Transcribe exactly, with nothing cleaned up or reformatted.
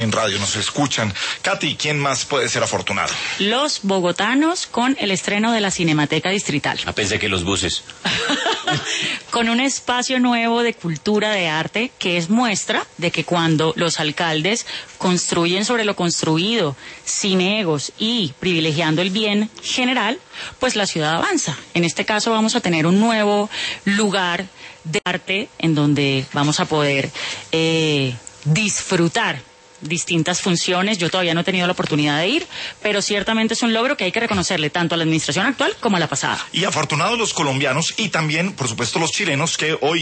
En radio nos escuchan. Katy, ¿quién más puede ser afortunado? Los bogotanos con el estreno de la Cinemateca Distrital. Ah, pensé que los buses. Con un espacio nuevo de cultura, de arte, que es muestra de que cuando los alcaldes construyen sobre lo construido, sin egos y privilegiando el bien general, pues la ciudad avanza. En este caso vamos a tener un nuevo lugar de arte en donde vamos a poder eh, disfrutar distintas funciones. Yo todavía no he tenido la oportunidad de ir, pero ciertamente es un logro que hay que reconocerle tanto a la administración actual como a la pasada. Y afortunados los colombianos y también, por supuesto, los chilenos que hoy